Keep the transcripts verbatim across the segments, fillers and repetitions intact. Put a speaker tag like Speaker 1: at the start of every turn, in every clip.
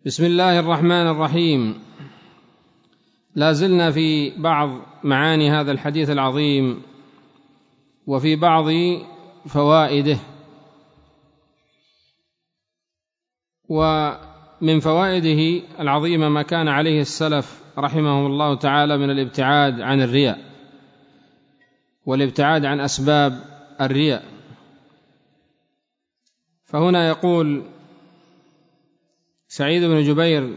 Speaker 1: بسم الله الرحمن الرحيم. لا زلنا في بعض معاني هذا الحديث العظيم وفي بعض فوائده. ومن فوائده العظيمة ما كان عليه السلف رحمهم الله تعالى من الابتعاد عن الرياء والابتعاد عن أسباب الرياء. فهنا يقول سعيد بن جبير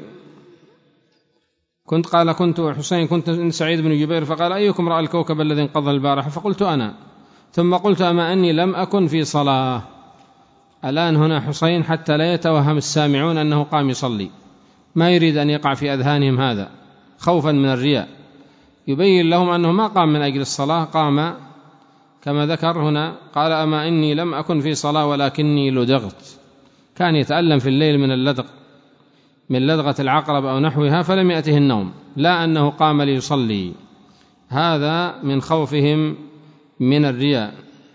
Speaker 1: كنت قال كنت حسين كنت سعيد بن جبير فقال أيكم رأى الكوكب الذي انقضى البارحة؟ فقلت أنا، ثم قلت أما أني لم أكن في صلاة. الآن هنا حسين حتى لا يتوهم السامعون أنه قام يصلي، ما يريد أن يقع في أذهانهم هذا خوفا من الرياء، يبين لهم أنه ما قام من أجل الصلاة، قام كما ذكر هنا قال أما إني لم أكن في صلاة ولكني لدغت، كان يتألم في الليل من اللدغ من لدغة العقرب أو نحوها فلم يأته النوم، لا أنه قام ليصلي. هذا من خوفهم من الرياء.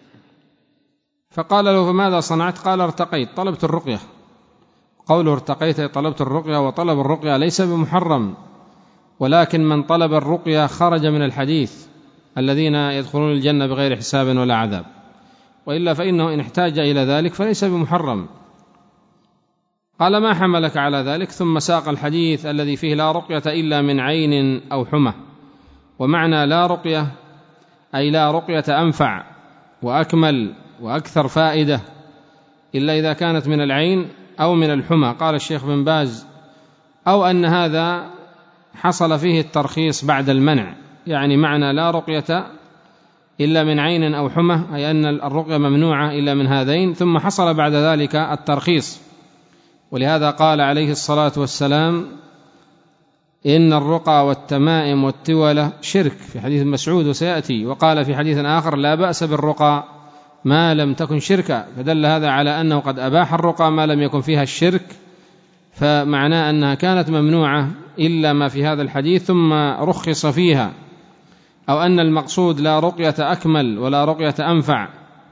Speaker 1: فقال له فماذا صنعت؟ قال ارتقيت، طلبت الرقية. قوله ارتقيت طلبت الرقية، وطلب الرقية ليس بمحرم، ولكن من طلب الرقية خرج من الحديث الذين يدخلون الجنة بغير حساب ولا عذاب، وإلا فإنه إن احتاج إلى ذلك فليس بمحرم. قال ما حملك على ذلك؟ ثم ساق الحديث الذي فيه لا رقية إلا من عين أو حمى. ومعنى لا رقية أي لا رقية أنفع وأكمل وأكثر فائدة إلا إذا كانت من العين أو من الحمى. قال الشيخ بن باز أو أن هذا حصل فيه الترخيص بعد المنع، يعني معنى لا رقية إلا من عين أو حمى أي أن الرقية ممنوعة إلا من هذين، ثم حصل بعد ذلك الترخيص. ولهذا قال عليه الصلاة والسلام إن الرقى والتمائم والتولة شرك في حديث مسعود وسيأتي، وقال في حديث آخر لا بأس بالرقى ما لم تكن شركا، فدل هذا على أنه قد أباح الرقى ما لم يكن فيها الشرك، فمعناه أنها كانت ممنوعة إلا ما في هذا الحديث ثم رخص فيها، أو أن المقصود لا رقية أكمل ولا رقية أنفع،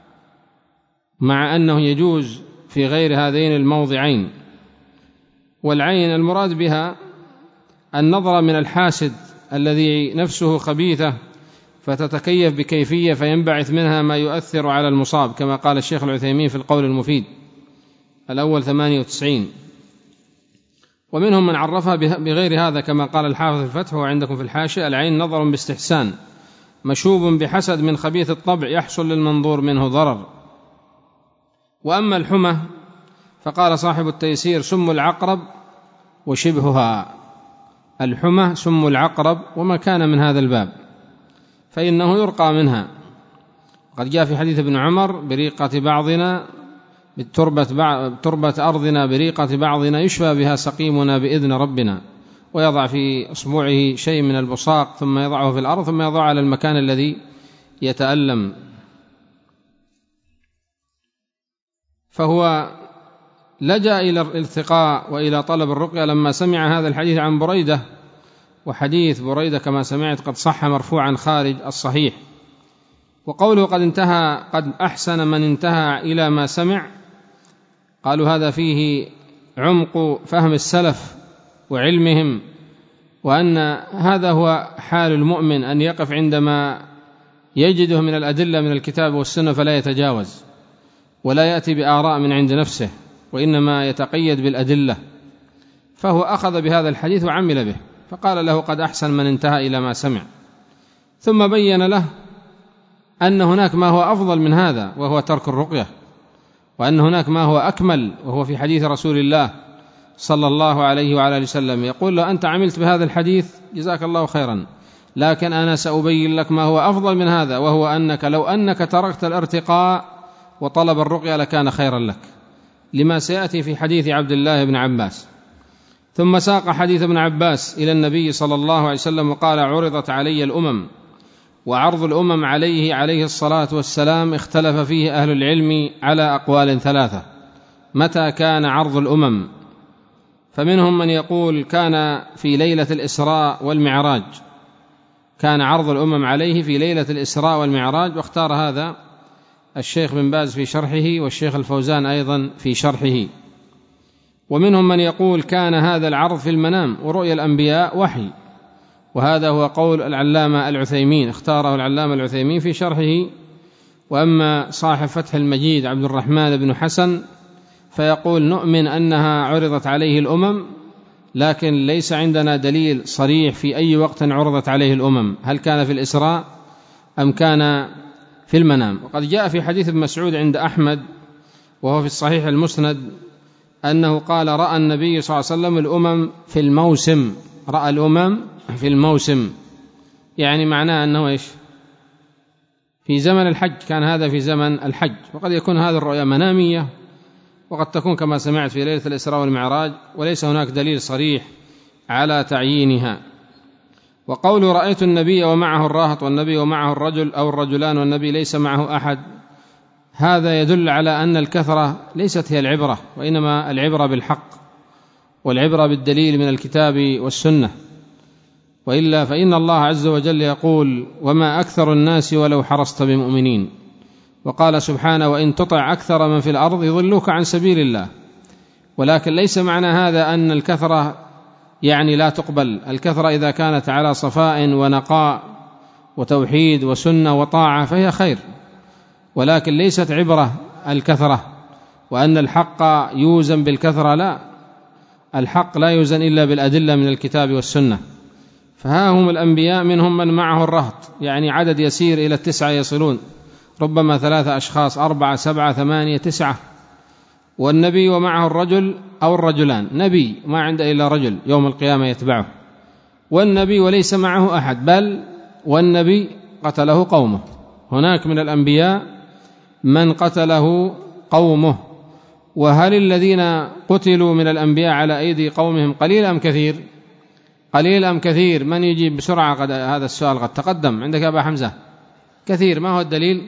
Speaker 1: مع أنه يجوز في غير هذين الموضعين. والعين المراد بها النظر من الحاسد الذي نفسه خبيثة فتتكيف بكيفية فينبعث منها ما يؤثر على المصاب، كما قال الشيخ العثيمين في القول المفيد الأول ثمانية وتسعين. ومنهم من عرفها بغير هذا كما قال الحافظ في الفتح وعندكم في الحاشية العين نظر باستحسان مشوب بحسد من خبيث الطبع يحصل للمنظور منه ضرر. وأما الحمى فقال صاحب التيسير سم العقرب وشبهها، الحمى سم العقرب وما كان من هذا الباب فإنه يرقى منها. قد جاء في حديث ابن عمر بريقة بعضنا بتربة أرضنا بريقة بعضنا يشفى بها سقيمنا بإذن ربنا، ويضع في أصبعه شيء من البصاق ثم يضعه في الأرض ثم يضع على المكان الذي يتألم. فهو لجأ إلى الارتقاء وإلى طلب الرقية لما سمع هذا الحديث عن بريدة، وحديث بريدة كما سمعت قد صح مرفوعا خارج الصحيح. وقوله قد انتهى قد أحسن من انتهى إلى ما سمع، قالوا هذا فيه عمق فهم السلف وعلمهم، وأن هذا هو حال المؤمن أن يقف عندما يجده من الأدلة من الكتاب والسنة فلا يتجاوز ولا يأتي بآراء من عند نفسه، وإنما يتقيد بالأدلة. فهو أخذ بهذا الحديث وعمل به، فقال له قد أحسن من انتهى إلى ما سمع، ثم بين له أن هناك ما هو أفضل من هذا وهو ترك الرقية، وأن هناك ما هو أكمل وهو في حديث رسول الله صلى الله عليه وعلى آله وسلم يقول له أنت عملت بهذا الحديث جزاك الله خيرا، لكن أنا سأبين لك ما هو أفضل من هذا، وهو أنك لو أنك تركت الارتقاء وطلب الرقية لكان خيرا لك، لما سيأتي في حديث عبد الله بن عباس. ثم ساق حديث ابن عباس إلى النبي صلى الله عليه وسلم وقال عرضت علي الأمم، وعرض الأمم عليه عليه الصلاة والسلام اختلف فيه أهل العلم على أقوال ثلاثة. متى كان عرض الأمم؟ فمنهم من يقول كان في ليلة الإسراء والمعراج، كان عرض الأمم عليه في ليلة الإسراء والمعراج، واختار هذا الشيخ بن باز في شرحه والشيخ الفوزان أيضا في شرحه. ومنهم من يقول كان هذا العرض في المنام ورؤيا الأنبياء وحي، وهذا هو قول العلامة العثيمين، اختاره العلامة العثيمين في شرحه. وأما صاحب فتح المجيد عبد الرحمن بن حسن فيقول نؤمن أنها عرضت عليه الأمم، لكن ليس عندنا دليل صريح في أي وقت عرضت عليه الأمم، هل كان في الإسراء أم كان في المنام. وقد جاء في حديث ابن مسعود عند أحمد وهو في الصحيح المسند أنه قال رأى النبي صلى الله عليه وسلم الأمم في الموسم، رأى الأمم في الموسم، يعني معناه أنه إيش؟ في زمن الحج، كان هذا في زمن الحج. وقد يكون هذه الرؤيا منامية، وقد تكون كما سمعت في ليلة الإسراء والمعراج، وليس هناك دليل صريح على تعيينها. وقول رأيت النبي ومعه الراهط والنبي ومعه الرجل أو الرجلان والنبي ليس معه أحد، هذا يدل على أن الكثرة ليست هي العبرة، وإنما العبرة بالحق والعبرة بالدليل من الكتاب والسنة. وإلا فإن الله عز وجل يقول وما أكثر الناس ولو حرصت بمؤمنين، وقال سبحانه وإن تطع أكثر من في الأرض يضلوك عن سبيل الله. ولكن ليس معنى هذا أن الكثرة يعني لا تقبل، الكثرة إذا كانت على صفاء ونقاء وتوحيد وسنة وطاعة فهي خير، ولكن ليست عبرة الكثرة وأن الحق يوزن بالكثرة، لا، الحق لا يوزن إلا بالأدلة من الكتاب والسنة. فها هم الأنبياء منهم من معه الرهط، يعني عدد يسير إلى التسعة يصلون، ربما ثلاثة أشخاص، أربعة، سبعة، ثمانية، تسعة. والنبي ومعه الرجل أو الرجلان، نبي ما عنده إلا رجل يوم القيامة يتبعه، والنبي وليس معه أحد، بل والنبي قتله قومه. هناك من الأنبياء من قتله قومه. وهل الذين قتلوا من الأنبياء على أيدي قومهم قليل أم كثير؟ قليل أم كثير؟ من يجيب بسرعة؟ قد هذا السؤال قد تقدم عندك يا أبا حمزة. كثير. ما هو الدليل؟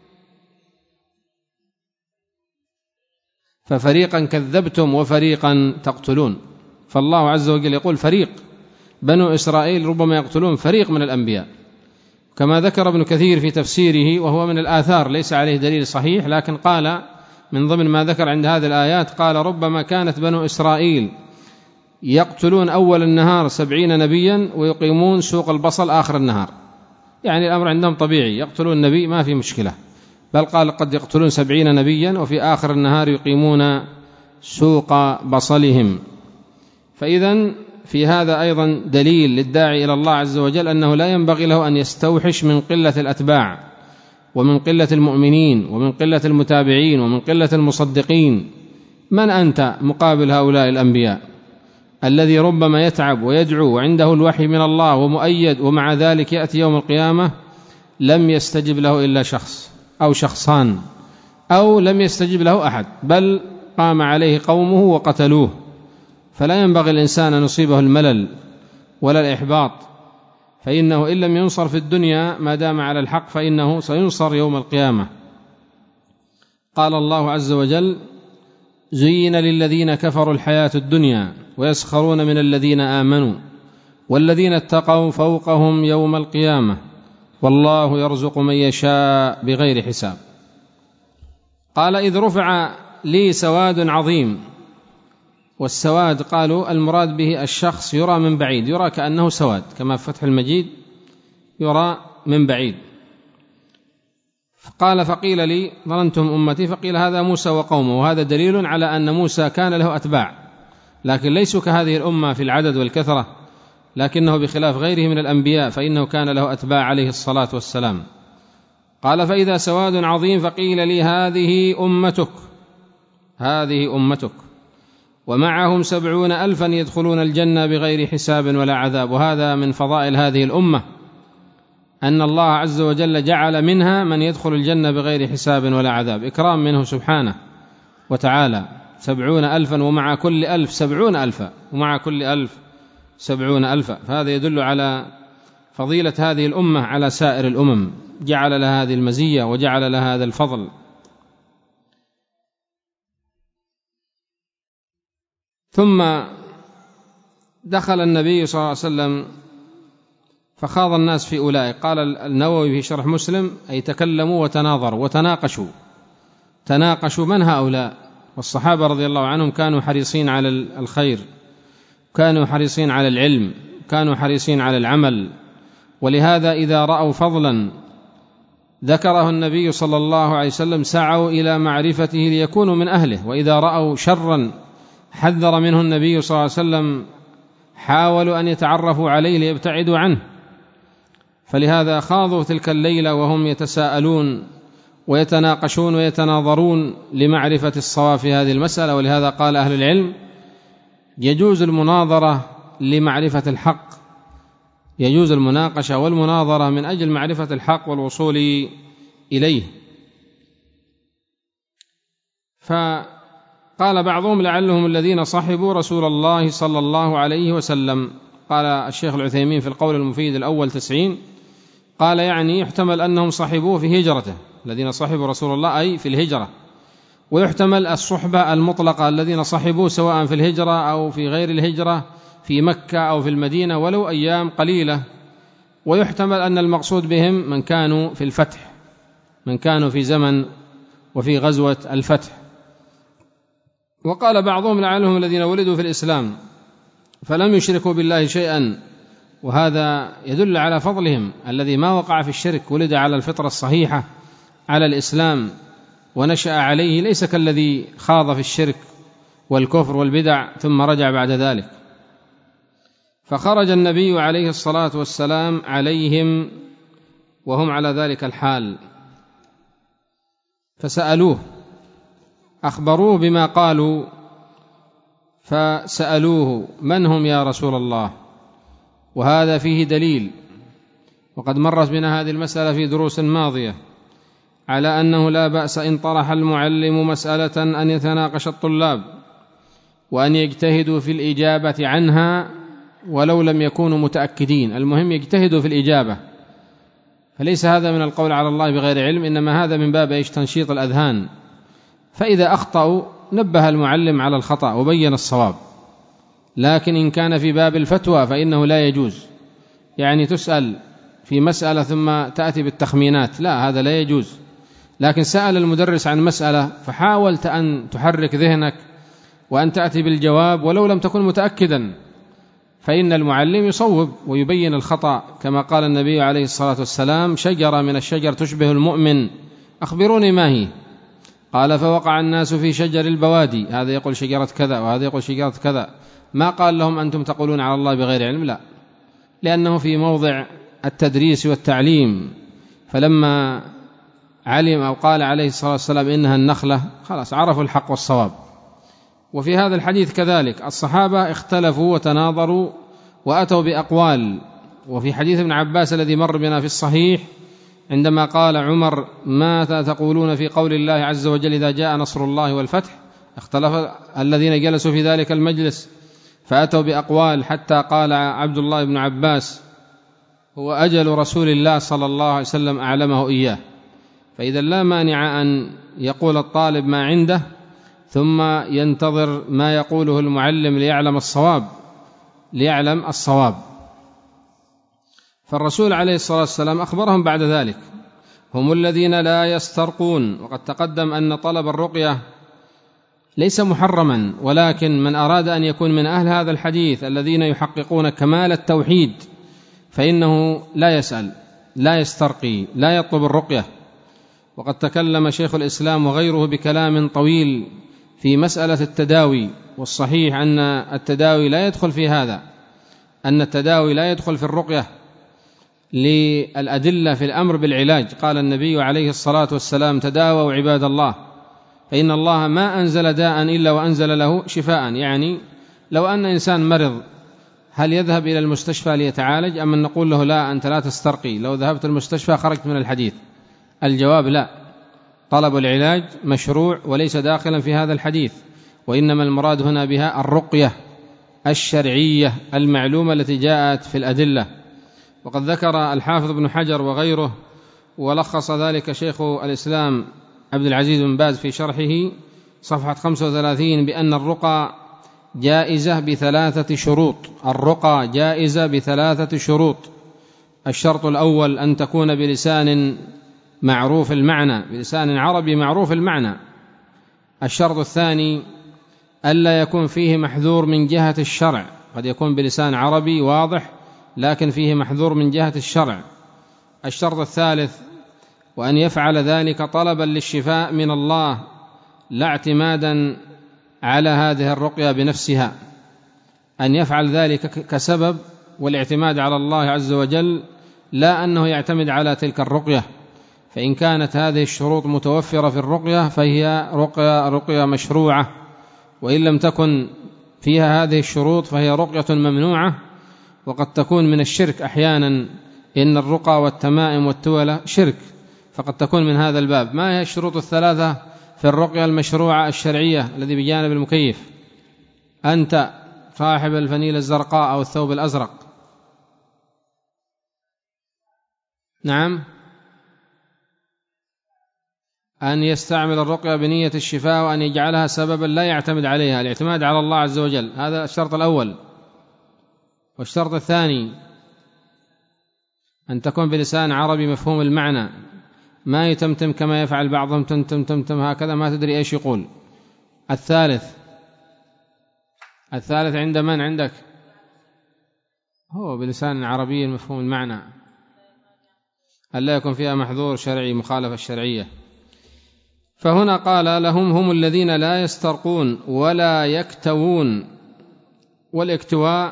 Speaker 1: ففريقا كذبتم وفريقا تقتلون. فالله عز وجل يقول فريق، بنو إسرائيل ربما يقتلون فريق من الأنبياء، كما ذكر ابن كثير في تفسيره، وهو من الآثار ليس عليه دليل صحيح، لكن قال من ضمن ما ذكر عند هذه الآيات قال ربما كانت بنو إسرائيل يقتلون أول النهار سبعين نبيا ويقيمون سوق البصل آخر النهار، يعني الأمر عندهم طبيعي، يقتلون نبي ما في مشكلة، بل قال قد يقتلون سبعين نبيا وفي آخر النهار يقيمون سوق بصلهم. فإذن في هذا أيضا دليل للداعي إلى الله عز وجل أنه لا ينبغي له أن يستوحش من قلة الأتباع ومن قلة المؤمنين ومن قلة المتابعين ومن قلة المصدقين. من أنت مقابل هؤلاء الأنبياء الذي ربما يتعب ويدعو وعنده الوحي من الله ومؤيد، ومع ذلك يأتي يوم القيامة لم يستجب له إلا شخص أو شخصان، أو لم يستجب له أحد، بل قام عليه قومه وقتلوه. فلا ينبغي الإنسان أن يصيبه الملل ولا الإحباط، فإنه إن لم ينصر في الدنيا ما دام على الحق فإنه سينصر يوم القيامة. قال الله عز وجل زين للذين كفروا الحياة الدنيا ويسخرون من الذين آمنوا والذين اتقوا فوقهم يوم القيامة والله يرزق من يشاء بغير حساب. قال إذ رفع لي سواد عظيم. والسواد قالوا المراد به الشخص يرى من بعيد، يرى كأنه سواد، كما في فتح المجيد يرى من بعيد. قال فقيل لي ظننتم أمتي، فقيل هذا موسى وقومه، وهذا دليل على أن موسى كان له أتباع، لكن ليسوا كهذه الأمة في العدد والكثرة، لكنه بخلاف غيره من الأنبياء فإنه كان له أتباع عليه الصلاة والسلام. قال فإذا سواد عظيم فقيل لي هذه أمتك، هذه أمتك ومعهم سبعون ألفا يدخلون الجنة بغير حساب ولا عذاب. وهذا من فضائل هذه الأمة أن الله عز وجل جعل منها من يدخل الجنة بغير حساب ولا عذاب، إكرام منه سبحانه وتعالى. سبعون ألفا ومع كل ألف سبعون ألفا ومع كل ألف سبعون ألفا، فهذا يدل على فضيلة هذه الأمة على سائر الأمم، جعل لها هذه المزية وجعل لها هذا الفضل. ثم دخل النبي صلى الله عليه وسلم فخاض الناس في أولئك. قال النووي في شرح مسلم أي تكلموا وتناظروا وتناقشوا، تناقشوا من هؤلاء والصحابة رضي الله عنهم كانوا حريصين على الخير، كانوا حريصين على العلم، كانوا حريصين على العمل، ولهذا إذا رأوا فضلا ذكره النبي صلى الله عليه وسلم سعوا إلى معرفته ليكونوا من أهله، وإذا رأوا شرا حذر منه النبي صلى الله عليه وسلم حاولوا أن يتعرفوا عليه ليبتعدوا عنه. فلهذا خاضوا تلك الليلة وهم يتساءلون ويتناقشون ويتناظرون لمعرفة الصواب في هذه المسألة. ولهذا قال أهل العلم يجوز المناظرة لمعرفة الحق، يجوز المناقشة والمناظرة من أجل معرفة الحق والوصول إليه. فقال بعضهم لعلهم الذين صحبوا رسول الله صلى الله عليه وسلم. قال الشيخ العثيمين في القول المفيد الأول تسعين، قال يعني يحتمل أنهم صحبوه في هجرته، الذين صحبوا رسول الله أي في الهجرة، ويحتمل الصحبة المطلقة الذين صحبوه سواء في الهجرة أو في غير الهجرة، في مكة أو في المدينة ولو أيام قليلة، ويحتمل أن المقصود بهم من كانوا في الفتح، من كانوا في زمن وفي غزوة الفتح. وقال بعضهم لعلهم الذين ولدوا في الإسلام فلم يشركوا بالله شيئا، وهذا يدل على فضلهم. الذي ما وقع في الشرك ولد على الفطرة الصحيحة على الإسلام ونشأ عليه، ليس كالذي خاض في الشرك والكفر والبدع ثم رجع بعد ذلك. فخرج النبي عليه الصلاة والسلام عليهم وهم على ذلك الحال، فسألوه، أخبروه بما قالوا، فسألوه من هم يا رسول الله؟ وهذا فيه دليل، وقد مرت بنا هذه المسألة في دروس ماضية، على أنه لا بأس إن طرح المعلم مسألة أن يتناقش الطلاب وأن يجتهدوا في الإجابة عنها ولو لم يكونوا متأكدين، المهم يجتهدوا في الإجابة. فليس هذا من القول على الله بغير علم، إنما هذا من باب إيش؟ تنشيط الأذهان. فإذا أخطأوا نبه المعلم على الخطأ وبين الصواب. لكن إن كان في باب الفتوى فإنه لا يجوز، يعني تسأل في مسألة ثم تأتي بالتخمينات، لا، هذا لا يجوز. لكن سأل المدرس عن مسألة فحاولت أن تحرك ذهنك وأن تأتي بالجواب ولو لم تكن متأكدا، فإن المعلم يصوب ويبين الخطأ، كما قال النبي عليه الصلاة والسلام شجرة من الشجر تشبه المؤمن، أخبروني ما هي؟ قال فوقع الناس في شجر البوادي، هذا يقول شجرة كذا وهذا يقول شجرة كذا. ما قال لهم أنتم تقولون على الله بغير علم، لا، لأنه في موضع التدريس والتعليم. فلما علم أو قال عليه الصلاة والسلام إنها النخلة، خلاص عرفوا الحق والصواب. وفي هذا الحديث كذلك الصحابة اختلفوا وتناظروا وأتوا بأقوال. وفي حديث ابن عباس الذي مر بنا في الصحيح عندما قال عمر ماذا تقولون في قول الله عز وجل إذا جاء نصر الله والفتح، اختلف الذين جلسوا في ذلك المجلس فأتوا بأقوال، حتى قال عبد الله بن عباس هو أجل رسول الله صلى الله عليه وسلم أعلمه إياه. فإذا لا مانع أن يقول الطالب ما عنده ثم ينتظر ما يقوله المعلم ليعلم الصواب ليعلم الصواب. فالرسول عليه الصلاة والسلام أخبرهم بعد ذلك هم الذين لا يسترقون. وقد تقدم أن طلب الرقية ليس محرما، ولكن من أراد أن يكون من أهل هذا الحديث الذين يحققون كمال التوحيد فإنه لا يسأل، لا يسترقي، لا يطلب الرقية. وقد تكلم شيخ الإسلام وغيره بكلام طويل في مسألة التداوي، والصحيح أن التداوي لا يدخل في هذا، أن التداوي لا يدخل في الرقية للأدلة في الأمر بالعلاج. قال النبي عليه الصلاة والسلام تداووا عباد الله فإن الله ما أنزل داء إلا وأنزل له شفاء. يعني لو أن إنسان مرض هل يذهب إلى المستشفى ليتعالج أم أن نقول له لا أنت لا تسترقي، لو ذهبت المستشفى خرجت من الحديث؟ الجواب لا، طلب العلاج مشروع وليس داخلا في هذا الحديث، وإنما المراد هنا بها الرقية الشرعية المعلومة التي جاءت في الأدلة. وقد ذكر الحافظ ابن حجر وغيره ولخص ذلك شيخ الإسلام عبد العزيز بن باز في شرحه صفحة خمسة وثلاثين بأن الرقى جائزة بثلاثة شروط. الرقى جائزة بثلاثة شروط. الشرط الأول أن تكون بلسان معروف المعنى، بلسان عربي معروف المعنى. الشرط الثاني ألا يكون فيه محذور من جهة الشرع، قد يكون بلسان عربي واضح لكن فيه محذور من جهة الشرع. الشرط الثالث وأن يفعل ذلك طلبا للشفاء من الله لا اعتمادا على هذه الرقية بنفسها، أن يفعل ذلك كسبب والاعتماد على الله عز وجل، لا أنه يعتمد على تلك الرقية. فإن كانت هذه الشروط متوفرة في الرقية فهي رقية, رقية مشروعة، وإن لم تكن فيها هذه الشروط فهي رقية ممنوعة. وقد تكون من الشرك أحيانا، إن الرقى والتمائم والتولى شرك، فقد تكون من هذا الباب. ما هي الشروط الثلاثة في الرقية المشروعة الشرعية الذي بجانب المكيف؟ أنت صاحب الفنيلة الزرقاء أو الثوب الأزرق، نعم، أن يستعمل الرقية بنية الشفاء وأن يجعلها سببا لا يعتمد عليها، الاعتماد على الله عز وجل، هذا الشرط الأول. والشرط الثاني أن تكون بلسان عربي مفهوم المعنى، ما يتمتم كما يفعل بعضهم تمتم تمتم هكذا ما تدري إيش يقول. الثالث الثالث عند من؟ عندك؟ هو بلسان عربي مفهوم المعنى، ألا يكون فيها محذور شرعي مخالفة الشرعية. فهنا قال لهم هم الذين لا يسترقون ولا يكتوون. والاكتواء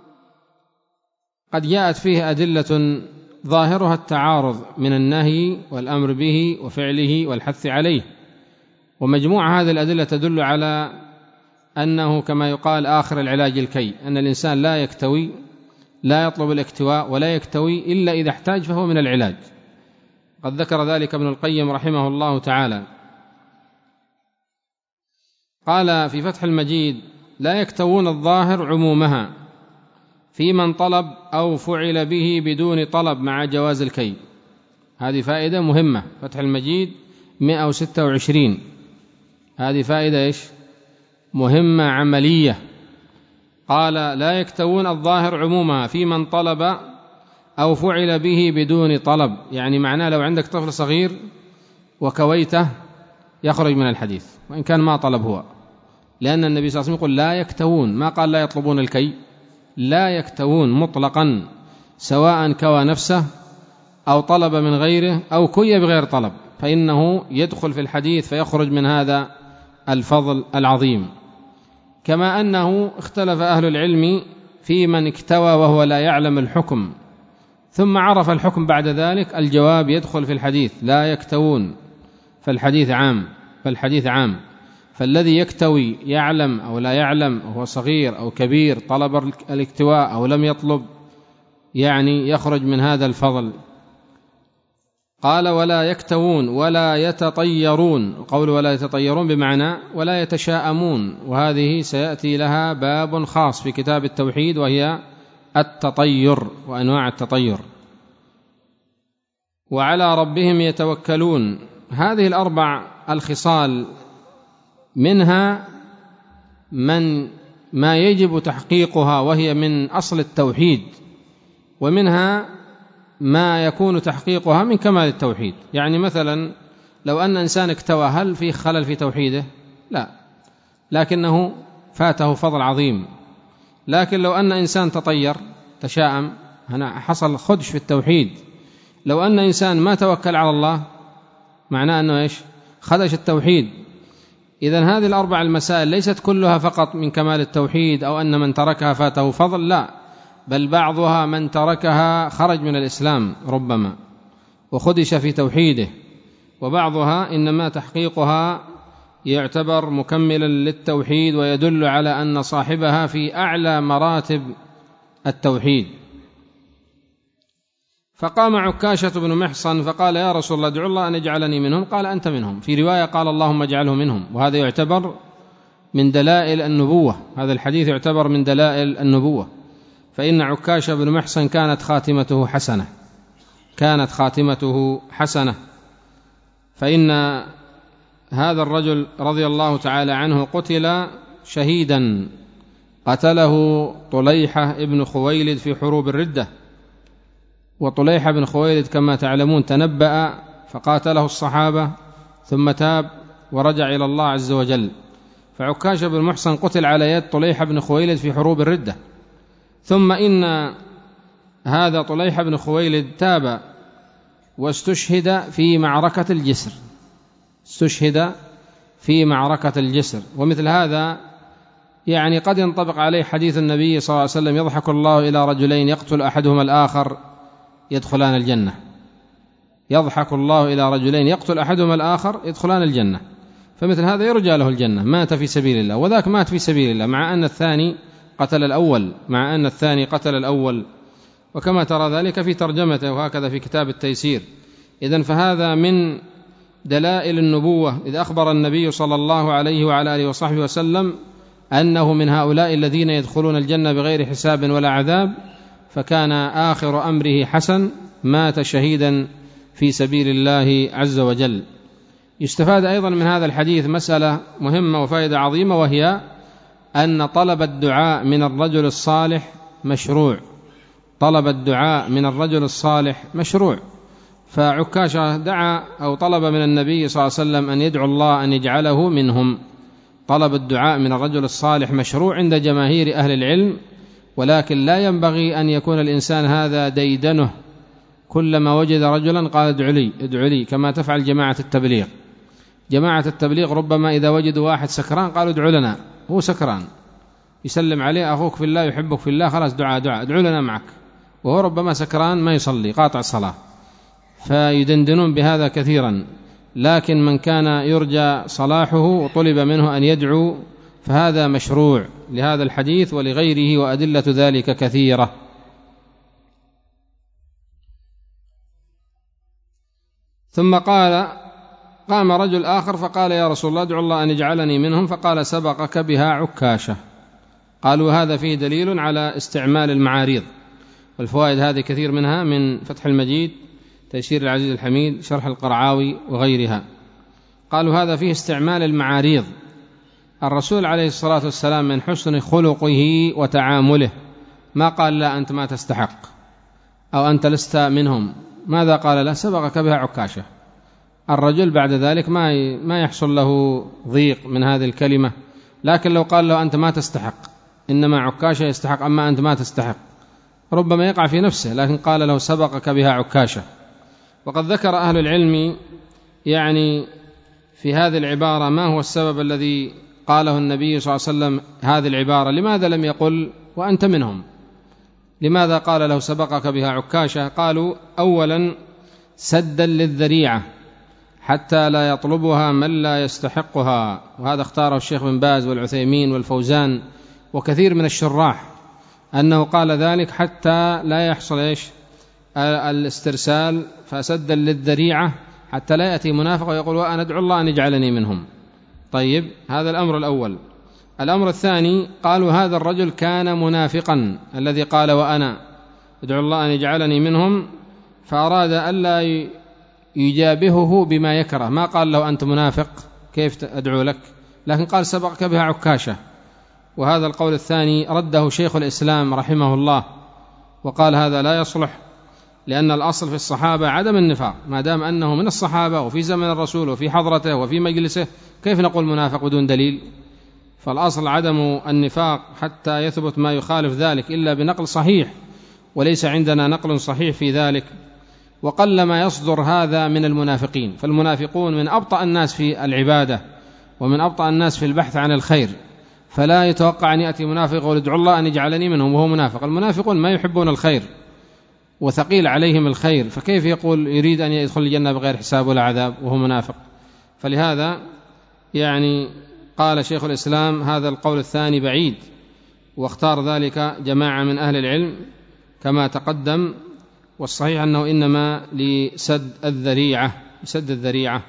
Speaker 1: قد جاءت فيه أدلة ظاهرها التعارض من النهي والأمر به وفعله والحث عليه، ومجموع هذه الأدلة تدل على أنه كما يقال آخر العلاج الكي، أن الإنسان لا يكتوي، لا يطلب الاكتواء ولا يكتوي إلا إذا احتاج فهو من العلاج. قد ذكر ذلك ابن القيم رحمه الله تعالى، قال في فتح المجيد لا يكتوون الظاهر عمومها في من طلب أو فعل به بدون طلب مع جواز الكي. هذه فائدة مهمة، فتح المجيد مئة وستة وعشرين، هذه فائدة إيش؟ مهمة عملية. قال لا يكتوون الظاهر عمومها في من طلب أو فعل به بدون طلب، يعني معناه لو عندك طفل صغير وكويته يخرج من الحديث وإن كان ما طلب هو، لأن النبي صلى الله عليه وسلم يقول لا يكتوون، ما قال لا يطلبون الكي، لا يكتوون مطلقا، سواء كوى نفسه أو طلب من غيره أو كي بغير طلب، فإنه يدخل في الحديث فيخرج من هذا الفضل العظيم. كما أنه اختلف أهل العلم في من اكتوى وهو لا يعلم الحكم ثم عرف الحكم بعد ذلك، الجواب يدخل في الحديث لا يكتوون، فالحديث عام فالحديث عام فالذي يكتوي يعلم أو لا يعلم، وهو صغير أو كبير، طلب الاكتواء أو لم يطلب، يعني يخرج من هذا الفضل. قال ولا يكتوون ولا يتطيرون، قول ولا يتطيرون بمعنى ولا يتشاءمون، وهذه سيأتي لها باب خاص في كتاب التوحيد وهي التطير وأنواع التطير. وعلى ربهم يتوكلون، هذه الأربع الخصال منها من ما يجب تحقيقها وهي من أصل التوحيد، ومنها ما يكون تحقيقها من كمال التوحيد. يعني مثلا لو أن إنسان اكتوى هل في خلل في توحيده؟ لا، لكنه فاته فضل عظيم. لكن لو أن إنسان تطير تشاءم هنا حصل خدش في التوحيد. لو أن إنسان ما توكل على الله معناه أنه إيش؟ خدش التوحيد. إذن هذه الأربع المسائل ليست كلها فقط من كمال التوحيد أو أن من تركها فاته فضل، لا، بل بعضها من تركها خرج من الإسلام ربما وخدش في توحيده، وبعضها إنما تحقيقها يعتبر مكملا للتوحيد ويدل على أن صاحبها في أعلى مراتب التوحيد. فقام عكاشة بن محصن فقال يا رسول الله ادعو الله أن يجعلني منهم، قال أنت منهم. في رواية قال اللهم اجعله منهم، وهذا يعتبر من دلائل النبوة، هذا الحديث يعتبر من دلائل النبوة، فإن عكاشة بن محصن كانت خاتمته حسنة كانت خاتمته حسنة فإن هذا الرجل رضي الله تعالى عنه قتل شهيدا، قتله طليحة ابن خويلد في حروب الردة. وطليحة ابن خويلد كما تعلمون تنبأ فقاتله الصحابة ثم تاب ورجع إلى الله عز وجل. فعكاشة بن محصن قتل على يد طليحة بن خويلد في حروب الردة. ثم إن هذا طليحة بن خويلد تاب واستشهد في معركة الجسر، استشهد في معركة الجسر. ومثل هذا يعني قد ينطبق عليه حديث النبي صلى الله عليه وسلم: يضحك الله إلى رجلين يقتل أحدهما الآخر يدخلان الجنة. يضحك الله إلى رجلين يقتل أحدهما الآخر يدخلان الجنة. فمثل هذا يرجى له الجنة، مات في سبيل الله، وذاك مات في سبيل الله مع أن الثاني قتل الأول مع أن الثاني قتل الأول وكما ترى ذلك في ترجمته، وهكذا في كتاب التيسير. إذن فهذا من دلائل النبوة، إذ أخبر النبي صلى الله عليه وعلى آله وصحبه وسلم أنه من هؤلاء الذين يدخلون الجنة بغير حساب ولا عذاب، فكان آخر أمره حسن، مات شهيدا في سبيل الله عز وجل. يستفاد أيضا من هذا الحديث مسألة مهمة وفائدة عظيمة، وهي أن طلب الدعاء من الرجل الصالح مشروع. طلب الدعاء من الرجل الصالح مشروع. فعكاشة دعا أو طلب من النبي صلى الله عليه وسلم أن يدعو الله أن يجعله منهم. طلب الدعاء من الرجل الصالح مشروع عند جماهير أهل العلم، ولكن لا ينبغي أن يكون الإنسان هذا ديدنه، كلما وجد رجلا قال ادعو لي ادعو لي، كما تفعل جماعة التبليغ. جماعة التبليغ ربما إذا وجدوا واحد سكران قالوا ادعو لنا، هو سكران، يسلم عليه أخوك في الله يحبك في الله، خلاص دعاء دعاء ادعو لنا معك، وهو ربما سكران ما يصلي قاطع الصلاة، فيدندنون بهذا كثيرا. لكن من كان يرجى صلاحه وطلب منه أن يدعو فهذا مشروع لهذا الحديث ولغيره، وأدلة ذلك كثيرة. ثم قال قام رجل آخر فقال: يا رسول الله ادعو الله أن يجعلني منهم، فقال: سبقك بها عكاشة. قالوا هذا فيه دليل على استعمال المعاريض، والفوائد هذه كثير منها من فتح المجيد، تيسير العزيز الحميد، شرح القرعاوي وغيرها. قالوا هذا فيه استعمال المعاريض. الرسول عليه الصلاة والسلام من حسن خلقه وتعامله ما قال لا أنت ما تستحق أو أنت لست منهم، ماذا قال له؟ سبقك بها عكاشة. الرجل بعد ذلك ما ما يحصل له ضيق من هذه الكلمة، لكن لو قال له أنت ما تستحق، إنما عكاشة يستحق أما أنت ما تستحق، ربما يقع في نفسه، لكن قال له سبقك بها عكاشة. وقد ذكر أهل العلم يعني في هذه العبارة ما هو السبب الذي قاله النبي صلى الله عليه وسلم هذه العبارة، لماذا لم يقل وأنت منهم؟ لماذا قال له سبقك بها عكاشة؟ قالوا أولا سدا للذريعة حتى لا يطلبها من لا يستحقها، وهذا اختاره الشيخ بن باز والعثيمين والفوزان وكثير من الشراح، أنه قال ذلك حتى لا يحصل إيش؟ الاسترسال، فسدا للذريعة حتى لا يأتي منافق ويقول وأنا أدعو الله أن يجعلني منهم. طيب، هذا الأمر الأول. الأمر الثاني قالوا هذا الرجل كان منافقا الذي قال وأنا أدعو الله أن يجعلني منهم، فأراد ألا يجابهه بما يكره، ما قال له أنت منافق كيف أدعو لك، لكن قال سبقك بها عكاشة. وهذا القول الثاني رده شيخ الإسلام رحمه الله وقال هذا لا يصلح، لأن الأصل في الصحابة عدم النفاق، ما دام أنه من الصحابة وفي زمن الرسول وفي حضرته وفي مجلسه، كيف نقول منافق بدون دليل؟ فالأصل عدم النفاق حتى يثبت ما يخالف ذلك إلا بنقل صحيح، وليس عندنا نقل صحيح في ذلك. وقل ما يصدر هذا من المنافقين، فالمنافقون من أبطأ الناس في العبادة ومن أبطأ الناس في البحث عن الخير، فلا يتوقع أن يأتي منافق ويدعو الله أن يجعلني منهم وهو منافق. المنافقون ما يحبون الخير وثقيل عليهم الخير، فكيف يقول يريد أن يدخل الجنة بغير حساب ولا عذاب وهو منافق؟ فلهذا يعني قال شيخ الإسلام هذا القول الثاني بعيد، واختار ذلك جماعة من أهل العلم كما تقدم، والصحيح أنه إنما لسد الذريعة سد الذريعة،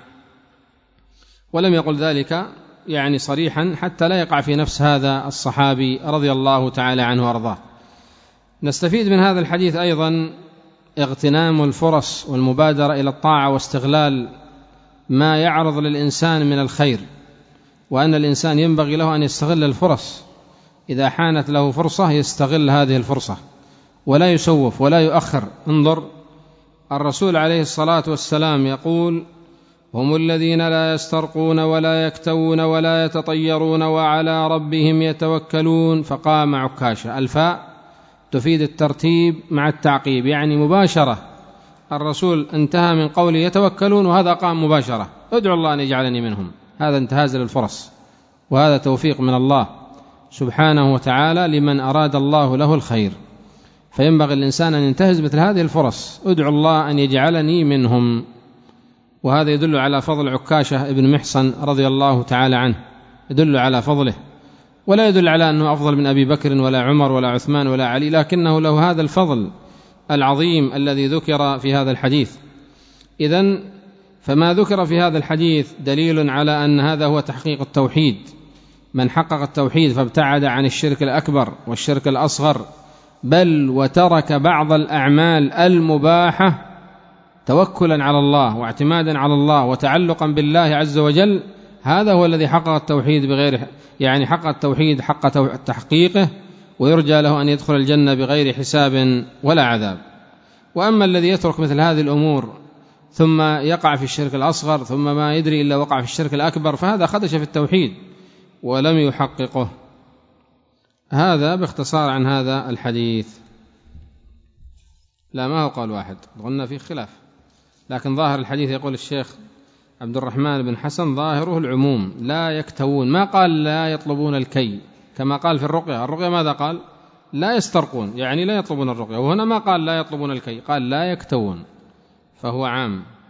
Speaker 1: ولم يقل ذلك يعني صريحا حتى لا يقع في نفس هذا الصحابي رضي الله تعالى عنه وارضاه. نستفيد من هذا الحديث أيضا اغتنام الفرص والمبادرة إلى الطاعة واستغلال ما يعرض للإنسان من الخير، وأن الإنسان ينبغي له أن يستغل الفرص، إذا حانت له فرصة يستغل هذه الفرصة ولا يسوف ولا يؤخر. انظر الرسول عليه الصلاة والسلام يقول هم الذين لا يسترقون ولا يكتوون ولا يتطيرون وعلى ربهم يتوكلون. فقام عكاشة. الفاء تفيد الترتيب مع التعقيب، يعني مباشرة الرسول انتهى من قوله يتوكلون وهذا قام مباشرة، ادعو الله أن يجعلني منهم. هذا انتهاز للفرص، وهذا توفيق من الله سبحانه وتعالى لمن أراد الله له الخير، فينبغي الإنسان أن ينتهز مثل هذه الفرص، ادعو الله أن يجعلني منهم. وهذا يدل على فضل عكاشة ابن محصن رضي الله تعالى عنه، يدل على فضله، ولا يدل على أنه أفضل من أبي بكر ولا عمر ولا عثمان ولا علي، لكنه له هذا الفضل العظيم الذي ذكر في هذا الحديث. إذن فما ذكر في هذا الحديث دليل على أن هذا هو تحقيق التوحيد. من حقق التوحيد فابتعد عن الشرك الأكبر والشرك الأصغر، بل وترك بعض الأعمال المباحة توكلا على الله واعتمادا على الله وتعلقا بالله عز وجل، هذا هو الذي حقق التوحيد بغير يعني حقق التوحيد حق تحقيقه، ويرجى له أن يدخل الجنة بغير حساب ولا عذاب. وأما الذي يترك مثل هذه الأمور ثم يقع في الشرك الأصغر ثم ما يدري إلا وقع في الشرك الأكبر، فهذا خدش في التوحيد ولم يحققه. هذا باختصار عن هذا الحديث. لا، ما هو قول واحد، قلنا فيه خلاف، لكن ظاهر الحديث يقول الشيخ عبد الرحمن بن حسن ظاهره العموم، لا يكتوون، ما قال لا يطلبون الكي كما قال في الرقية. الرقية ماذا قال؟ لا يسترقون، يعني لا يطلبون الرقية، وهنا ما قال لا يطلبون الكي، قال لا يكتوون، فهو عام.